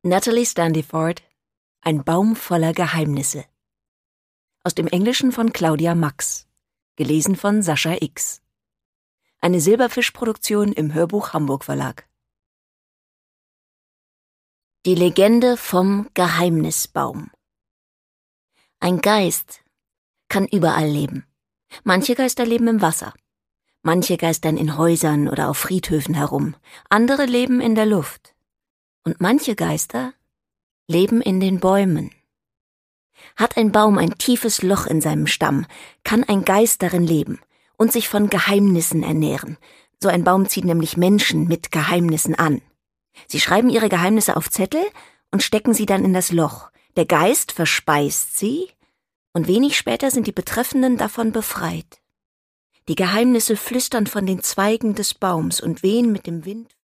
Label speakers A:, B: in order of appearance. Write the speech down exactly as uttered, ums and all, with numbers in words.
A: Natalie Standiford, Ein Baum voller Geheimnisse. Aus dem Englischen von Claudia Max. Gelesen von Sascha X. Eine Silberfisch-Produktion im Hörbuch Hamburg Verlag. Die Legende vom Geheimnisbaum. Ein Geist kann überall leben. Manche Geister leben im Wasser. Manche geistern in Häusern oder auf Friedhöfen herum. Andere leben in der Luft. Und manche Geister leben in den Bäumen. Hat ein Baum ein tiefes Loch in seinem Stamm, kann ein Geist darin leben und sich von Geheimnissen ernähren. So ein Baum zieht nämlich Menschen mit Geheimnissen an. Sie schreiben ihre Geheimnisse auf Zettel und stecken sie dann in das Loch. Der Geist verspeist sie und wenig später sind die Betreffenden davon befreit. Die Geheimnisse flüstern von den Zweigen des Baums und wehen mit dem Wind